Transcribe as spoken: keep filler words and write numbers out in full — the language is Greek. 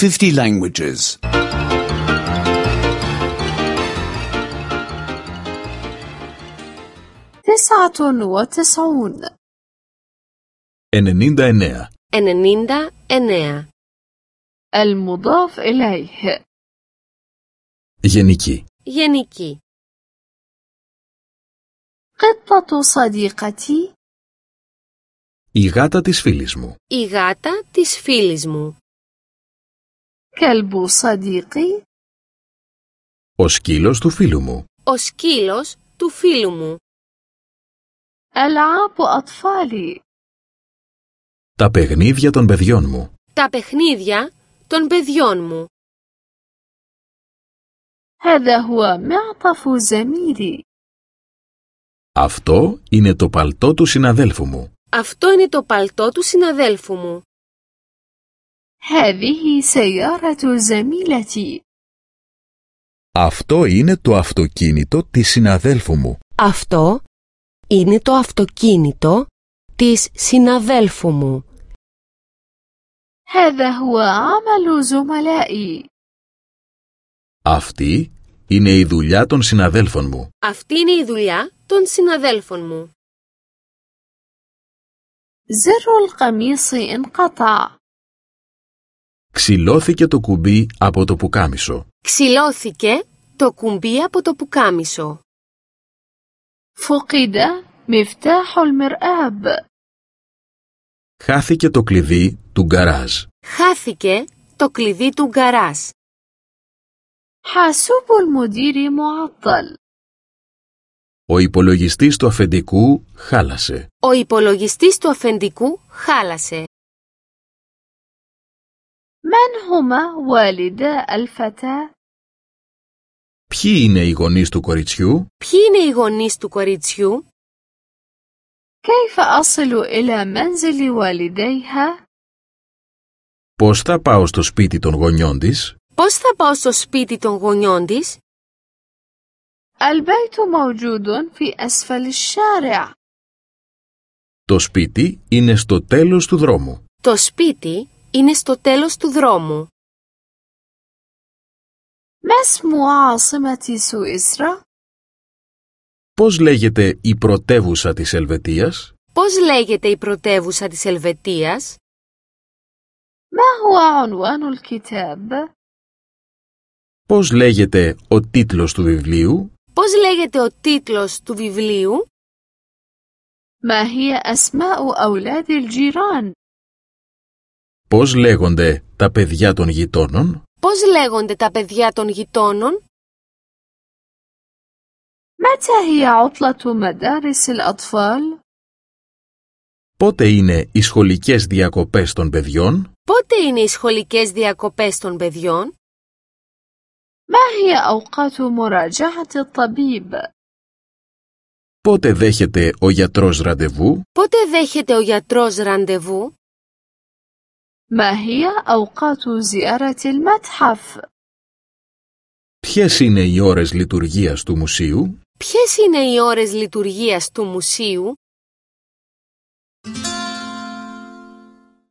fifty languages. تسعة وتسعون. ενενήντα εννέα. ενενήντα εννέα. المضاف إليه. Γενική. Γενική. قطة صديقتي. Η γάτα της φίλης μου. Η γάτα της φίλης μου. كلب صديقي. Ο σκύλος του φίλου μου. Ο σκύλος του φίλου μου. ألعاب أطفالي. Τα παιχνίδια των παιδιών μου. Τα παιχνίδια των παιδιών μου. هذا هو معطف زميلي. Αυτό είναι το παλτό του συναδέλφου μου. Αυτό είναι το παλτό του συναδέλφου μου. هذه سيارة زميلتي. Αυτό είναι το αυτοκίνητο της συναδέλφου μου. Αυτό είναι το αυτοκίνητο της συναδέλφου μου. هذا هو عمل زملائي. Αυτή είναι η δουλειά των συναδέλφων μου. Αυτή είναι η δουλειά των συναδέλφων μου. زر القميص انقطع. Ξυλώθηκε το κουμπί από το πουκάμισο. Ξυλώθηκε το κουμπί από το πουκάμισο. فقد مفتاح المرآب. Χάθηκε το κλειδί του γκαράζ. Χάθηκε το κλειδί του γκαράζ. حاسوب المدير معطل. Ο υπολογιστής του αφεντικού χάλασε. Ο υπολογιστής του αφεντικού χάλασε. من هما والدا الفتاة؟ Ποιοι είναι οι γονείς του κοριτσιού? Ποιοι είναι οι γονείς του κοριτσιού? كيف أصل إلى منزل والديها؟ Πώς θα πάω στο σπίτι των γονιών της? Πώς θα πάω στο σπίτι των γονιών της? البيت موجود في أسفل الشارع. Το σπίτι είναι στο τέλος του δρόμου. Το σπίτι είναι στο τέλος του δρόμου. ما اسم عاصمة سويسرا؟ Πώς λέγεται η πρωτεύουσα της Ελβετίας? Πώς λέγεται η πρωτεύουσα της Ελβετίας? ما هو عنوان الكتاب؟ Πώς λέγεται ο τίτλος του βιβλίου? Πώς λέγεται ο τίτλος του βιβλίου? ما هي أسماء أولاد الجيران؟ Πώς λέγονται τα παιδιά των γειτόνων? Πώς λέγονται τα παιδιά των γειτόνων? متى هي عطلة مدارس الأطفال؟ Πότε είναι οι σχολικές διακοπές των παιδιών? Πότε είναι οι σχολικές διακοπές των παιδιών? ما هي أوقات مراجعة الطبيب؟ Πότε δέχεται ο γιατρός ραντεβού? Πότε δέχεται ο γιατρός ραντεβού? ما هي أوقات زيارة المتحف؟ Ποιες είναι οι ώρες λειτουργίας του μουσείου? Ποιες είναι οι ώρες λειτουργίας του μουσείου?